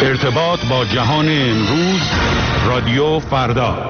ارتباط با جهان امروز، رادیو فردا.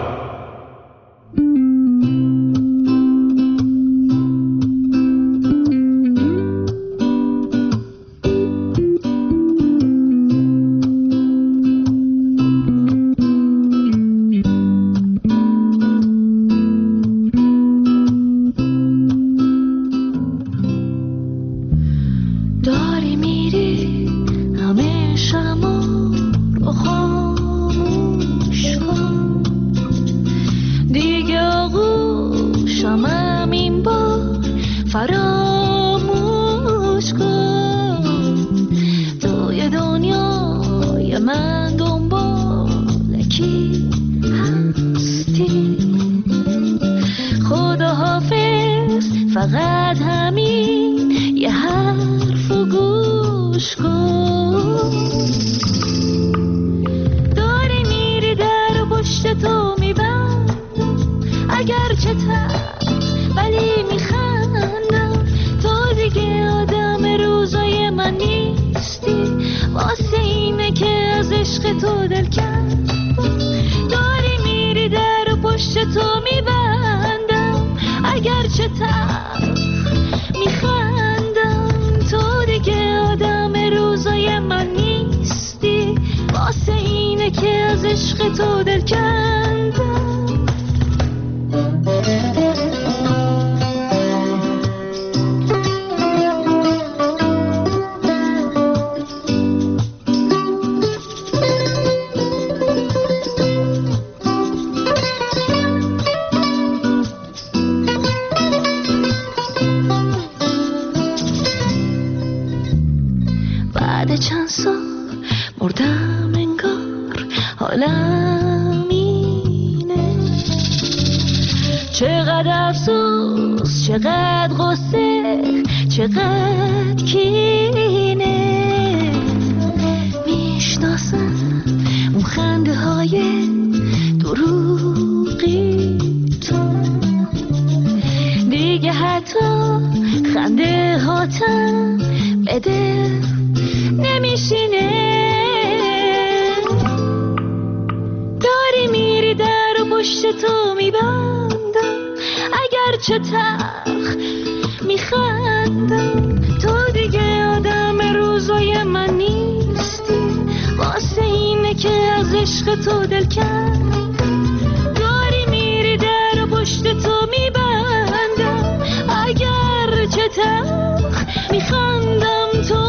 فقط همین یه حرف و گوش کن. داری میری در پشت تو میبندم، اگرچه ولی میخندم. تو دیگه آدم روزای من نیستی، واسه اینه که از عشق تو دل کردم. داری میری در پشت تو میبندم، اگرچه میخندم. تو دیگه آدم روزای من نیستی، واسه اینه که از عشق تو دل کندم. چند سال مردم انگار حالم اینه، چقدر افسوس، چقدر غصه، چقدر کینه. میشناسم اون خنده های دروغی تو، دیگه حتی خنده هاتم بده نمیشینه. داری میری در و پشت تو میبندم، اگرچه تلخ میخندم. تو دیگه آدم روزای من نیستی، واسه اینه که از عشق تو دل کردم. داری میری در و پشت تو میبندم، اگرچه تلخ میخندم. تو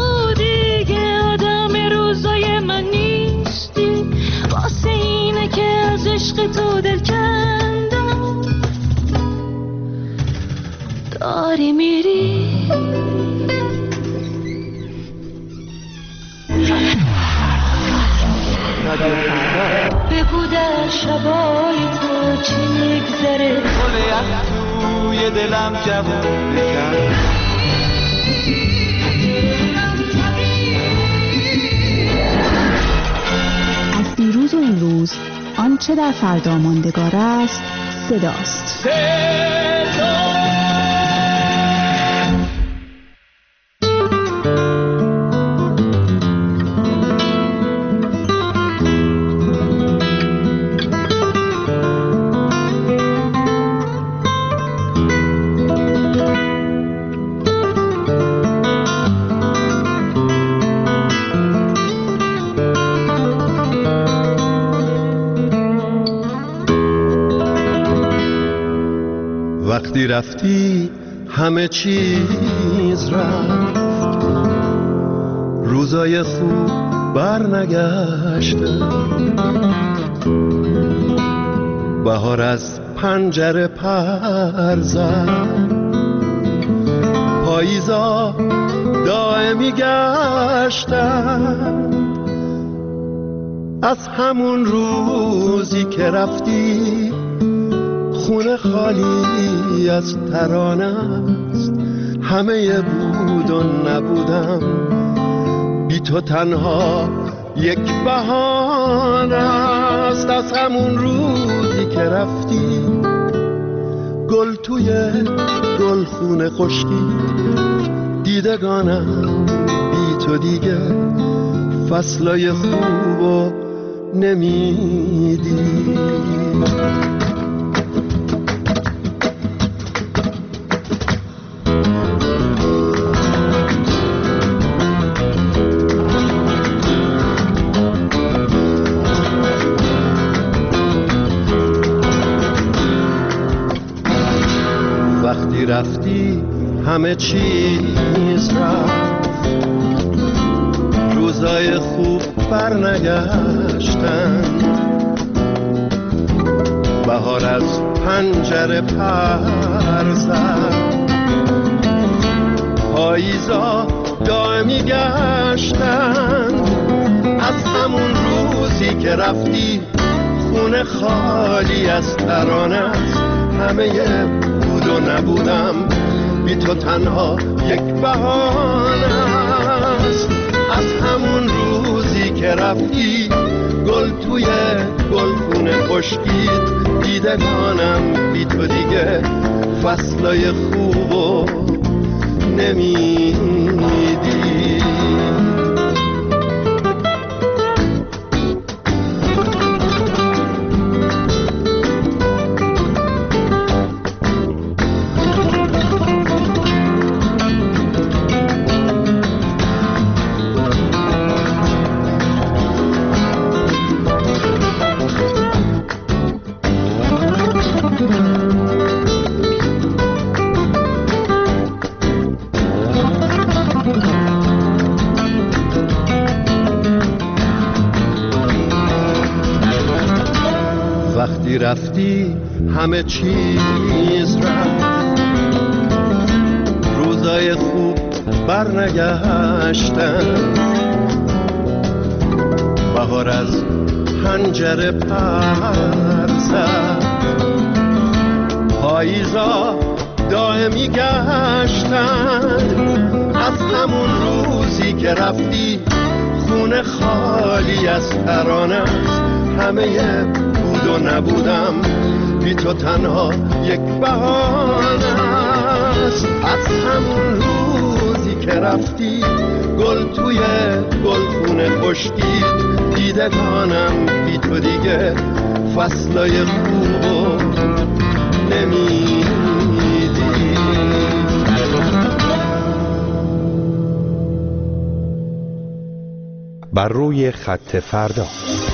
عشق تو دل کندم. داری میری بگو در شبای تو چی میگذره، گل توی دلم جوون بکن. از دیروز و امروز آنچه در فردا ماندگار است صداست. وقتی رفتی همه چیز رفت، روزای خوب برنگشته. بهار از پنجره پر زد، پاییزا دائمی گشتن. از همون روزی که رفتی خونه خالی از ترانه است. همه بود و نبودم، بی تو تنها یک بهانه است. از همون روزی که رفتی گل توی گلخونه خشکی، دیدگانم بی تو دیگه فصلای خوبو نمیدی. وقتی رفتی همه چیز رفت، روزای خوب برنگشتن، بهار از پنجره پر زد، پاییزا دائمی گشتن. از همون روزی که رفتی خونه خالی از ترانه است، همه بود و نبودم بی تو تنها یک بهانه است. از همون روزی که رفتی گل توی گلخونه خشکید، دیدگانم بی تو دیگه فصلای خوبو نمیدی. وقتی رفتی همه چیز رفت، روزای خوب برنگشتن، بهار از پنجره پر زد، پاییزا دائمی گشتن. از همون روزی که رفتی خونه خالی از ترانه است، همه بود و نبودم بی تو تنها یک بهانه است. از همون روزی که رفتی گل توی گلخونه خشکید، دیدگانم بی تو دیگه فصلای خوبو نمیدی. بر روی خط فردا.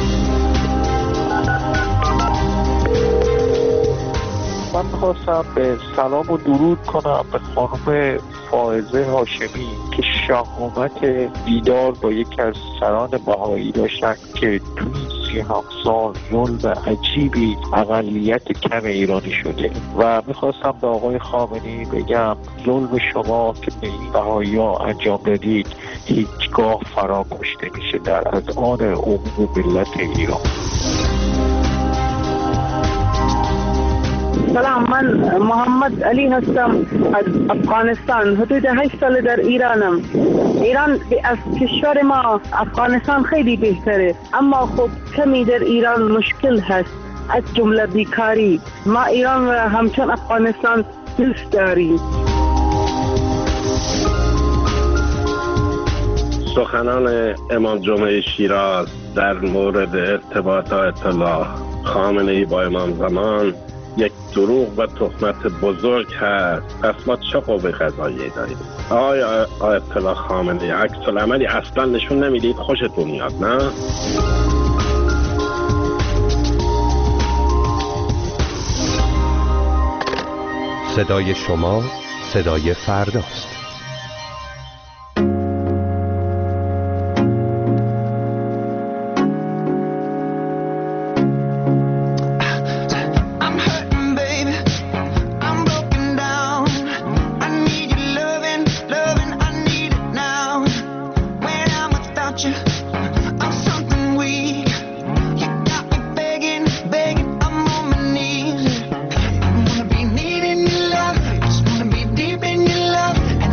من خواستم به سلام و درود کنم به خانم فائزه هاشمی که شهامت دیدار با یکی از سران بهایی داشتن که توی 37 سال ظلم عجیبی اقلیت کم ایرانی شده. و میخواستم به آقای خامنه‌ای بگم ظلم شما که به این بهایی ها انجام دادید هیچگاه فراموش نمیشه در اذهان عموم ملت ایران. سلام، من محمد علی هستم از افغانستان. حدود 8 سال در ایرانم. ایران از کشور ما افغانستان خیلی بهتره، اما خب کمی در ایران مشکل هست، از جمله بیکاری. ما ایران و همچون افغانستان دوست داریم. سخنان امام جمعه شیراز در مورد ارتباط آیت الله خامنه‌ای با امام زمان یک دروغ و تهمت بزرگ هست. پس ما چه قوه قضاییه داریم؟ آقای آیت الله خامنه‌ای عکس العملی اصلا نشون نمیدید، خوشتون میاد نه؟ صدای شما صدای فرداست. Deep in your love, and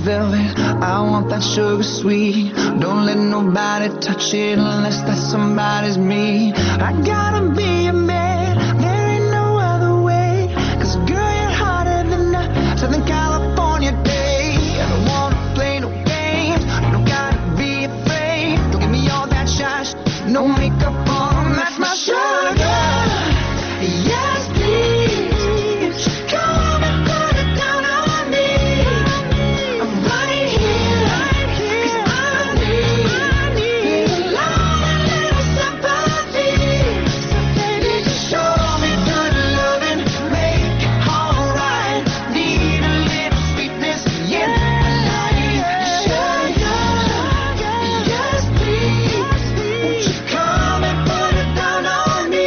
velvet. I want that sugar sweet. Don't let nobody touch it unless that somebody's me. I gotta be a man, there ain't no other way. 'Cause girl, you're hotter than a Southern California day. I don't wanna play no games, you don't gotta be afraid. Don't give me all that shy no makeup on, that's my sugar. Yes, please, come and put it down on me. I'm right here, 'cause I need a lot of little sympathy. So baby, just show me good loving, make all right. Need a little sweetness in my life. Sugar, yes please, won't you come and put it down on me.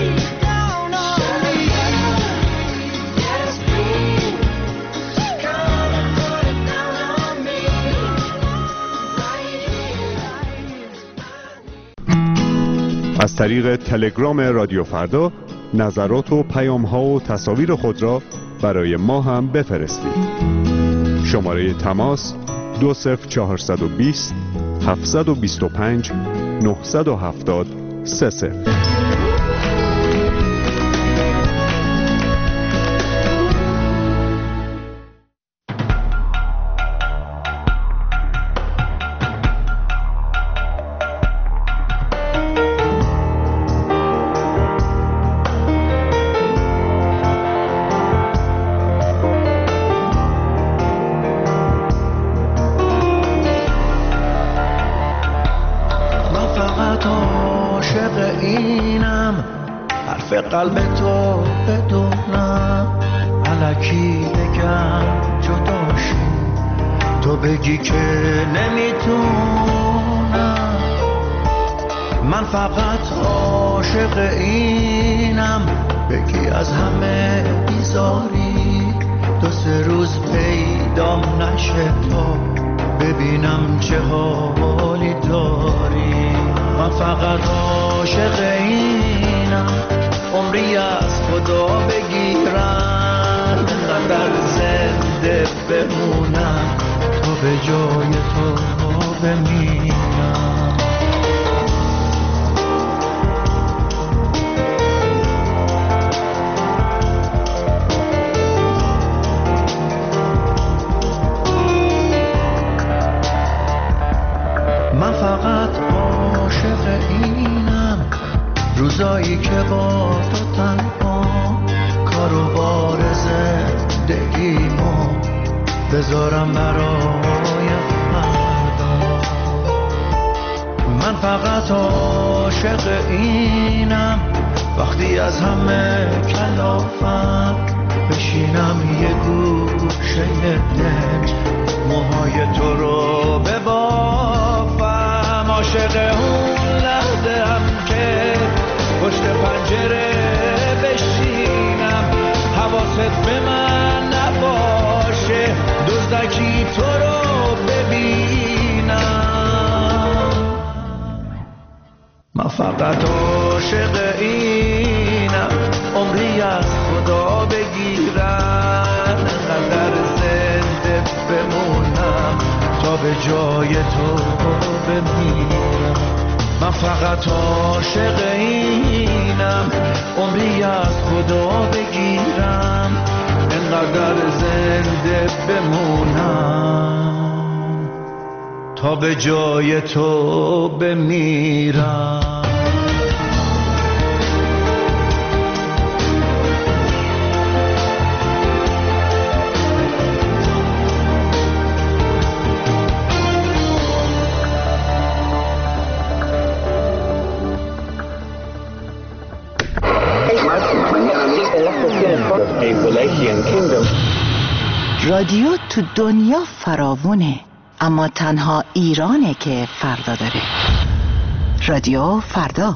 از طریق تلگرام رادیو فردا نظرات و پیام‌ها و تصاویر خود را برای ما هم بفرستید. شماره تماس 20420 725 970 30. قلب تو بدونم الکی بگم جداشی تو بگی که نمیتونم من فقط عاشق اینم بگی از همه بیزاری 2-3 روز پیدام نشه تا ببینم چه حالی داری من فقط عاشق اینم عمری از خدا بگیرم قدر زنده بمونم تا به جای تو بمیرم من فقط عاشق اینم روزایی که با تو تنها کارو بار زندگیمو بذارم برای فردا من فقط عاشق اینم وقتی از همه کلافم بشینم یه گوشه دل موهای تو رو ببافم عاشق اون لحظه هم که پشت پنجره بشینم حواست به من نباشه دزدکی تو رو ببینم من فقط عاشق اینم عمری از خدا بگیرم قدر زنده بمونم تا به جای تو بمیرم من فقط عاشق اینم عمری از خدا بگیرم انقدر زنده بمونم تا به جای تو بمیرم رادیو تو دنیا فراوونه اما تنها ایرانه که فردا داره رادیو فردا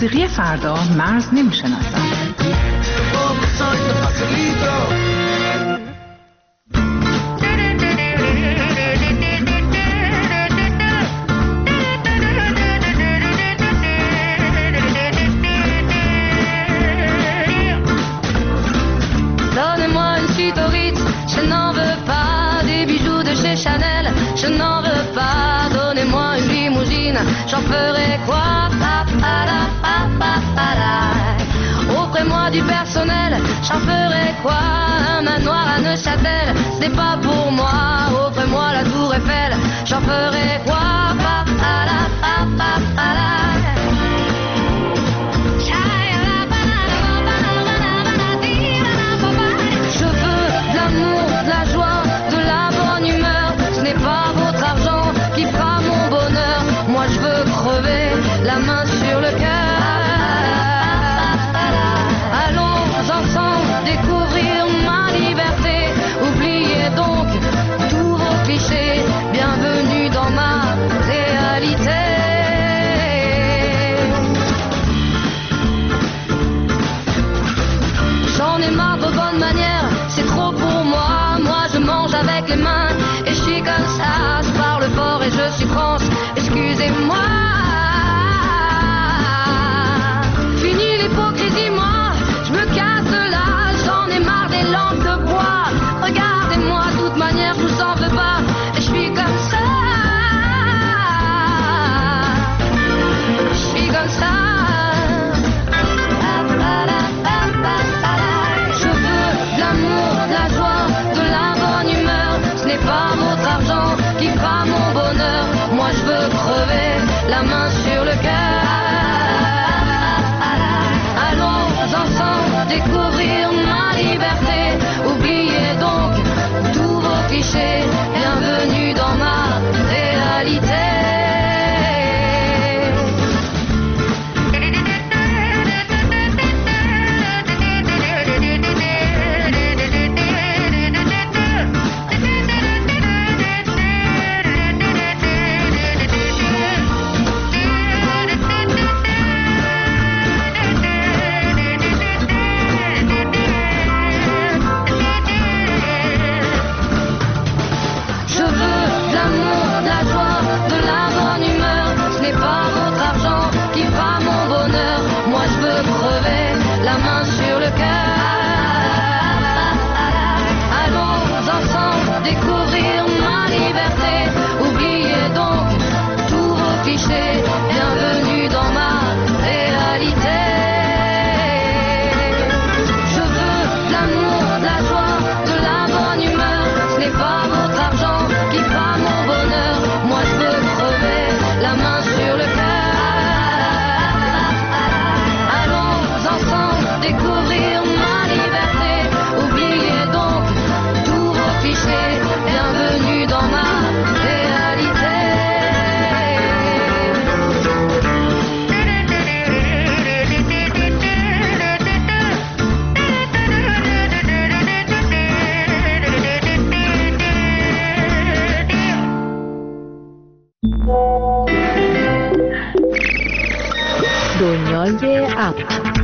موسیقی فردا مرز نمی‌شناسد. Donnez-moi une suite au Ritz, je n'en veux pas des bijoux de chez Chanel, je n'en veux pas. Donnez-moi une limousine, j'en ferai quoi? Offrez-moi du personnel, j'en ferai quoi? Un manoir à Neuchâtel, ce n'est pas pour moi. Offrez-moi la tour Eiffel, j'en ferai quoi? Je veux de l'amour, de la joie, de la bonne humeur. Ce n'est pas votre argent qui fera mon bonheur. Moi je veux crever la main sur le cœur. Allons ensemble découvrir ma liberté. Oubliez donc tous vos clichés. Bienvenue dans ma réalité. J'en ai marre de bonnes manières, c'est trop pour moi. Moi je mange avec les mains et je suis comme ça. Je parle fort et je suis France, excusez-moi. Fini l'hypocrisie, moi, je me casse de là. J'en ai marre des lampes de bois. Regardez-moi, de toute manière, je vous en veux pas. Et je suis comme ça. Je suis comme ça. Je veux de l'amour, de la joie, de la bonne humeur. Ce n'est pas votre argent qui fera mon bonheur. Moi je veux crever la main sur le cœur. Allons ensemble découvrir ma liberté. Oubliez donc tous vos clichés. Bienvenue dans ma réalité. Je veux de l'amour, de la joie, de la bonne humeur. Ce n'est pas votre argent qui fera mon bonheur. Moi je veux crever la main sur le cœur. Allons ensemble découvrir ma liberté. Oubliez donc tous vos clichés. Bienvenue dans ma réalité. Je veux de l'amour, de la joie, de la bonne humeur. Ce n'est pas votre argent qui fera mon bonheur. Moi je veux crever la main sur le cœur. Allons ensemble découvrir ma liberté. Oubliez donc tous vos clichés. Bienvenue dans ma réalité. دنیای اپ.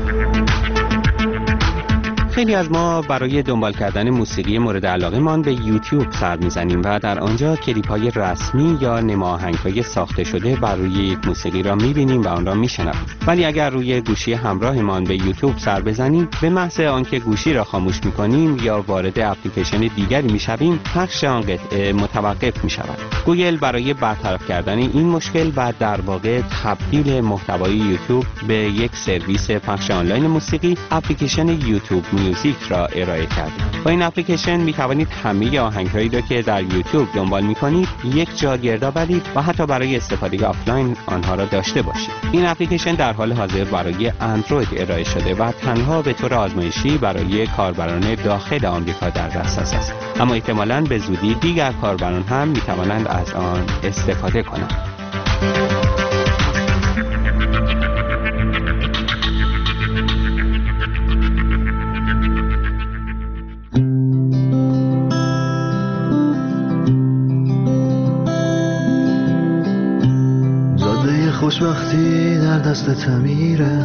خیلی از ما برای دنبال کردن موسیقی مورد علاقه مان به یوتیوب سر میزنیم و در آنجا کلیپ های رسمی یا نماهنگ های ساخته شده بر روی یک موسیقی را میبینیم و آن را میشنویم. ولی اگر روی گوشی همراهمان به یوتیوب سر بزنیم، به محض آنکه گوشی را خاموش میکنیم یا وارد اپلیکیشن دیگری میشویم، پخش آن قطعه متوقف میشود. گوگل برای برطرف کردن این مشکل و در واقع تبدیل محتوای یوتیوب به یک سرویس پخش آنلاین موسیقی، اپلیکیشن یوتیوب میوزیک را ارائه کرده. با این اپلیکیشن می توانید همه آهنگ‌هایی را که در یوتیوب دنبال می‌کنید یک جا گردآورید و حتی برای استفاده آفلاین آنها را داشته باشید. این اپلیکیشن در حال حاضر برای اندروید ارائه شده و تنها به طور آزمایشی برای کاربران داخل آمریکا در دسترس است. اما احتمالاً به زودی دیگر کاربران هم می توانند از آن استفاده کنند. خوشبختی در در دست تمیره،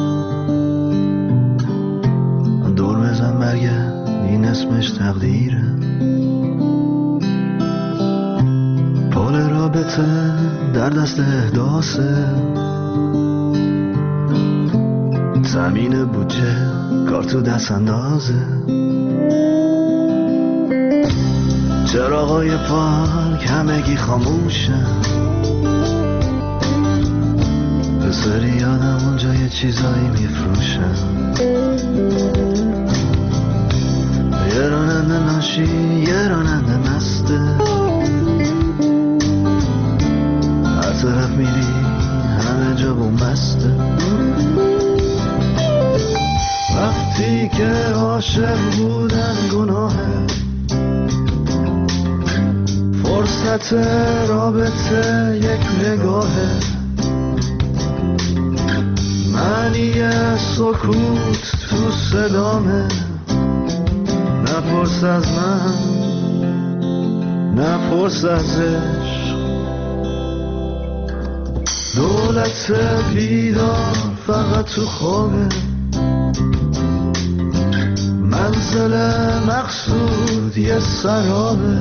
دور بزن مرگه این اسمش تقدیره. پال رابطه در دست احداثه، زمین بودجه کار تو دست اندازه. چراغای پارک همگی خاموشن، پسری یادم اونجا یه چیزایی میفروشن. یه راننده ناشی یه راننده مسته، هر طرف میری همه جا بومبسته. وقتی که عاشق بودن گناهه، فرصت رابطه یک نگاهه. معنی سکوت تو صدامه، نپرس از من نپرس از عشق. دولت بیدار فقط تو خوابه، منزل مقصود یه سرابه.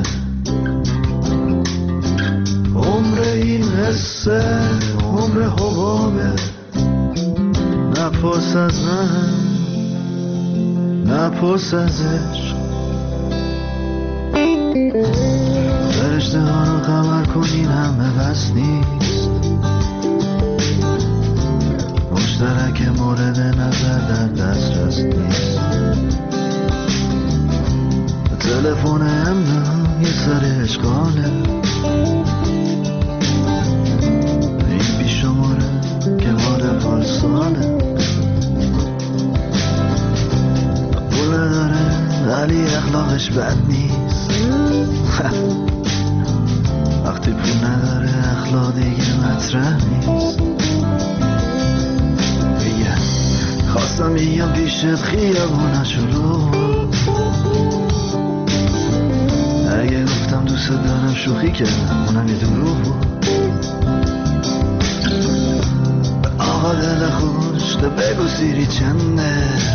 عمر این حسه عمر حبابه، نپرس از من نپرس از عشق. فرشته ها رو خبر کنین همه بس نیست، مشترک مورد نظر در دسترس نیست. تلفن امنم یه سر اشغاله، این بی شماره که مال پارساله. پول نداره ولی اخلاقش بد نیست، وقتی پول نداره اخلاق دیگه مطرح نیست. میگه خواستم بیام پیشت خیابونشو رو، اگه گفتم دوست دارم شوخی کردم اونم یه دروغ بود. آقا دل خوش تو بگو سیری چنده،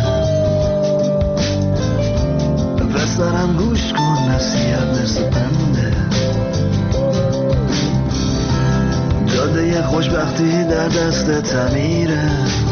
پسرم گوش کن نصیحت مثل پنده. جاده خوشبختی در دست تمیره،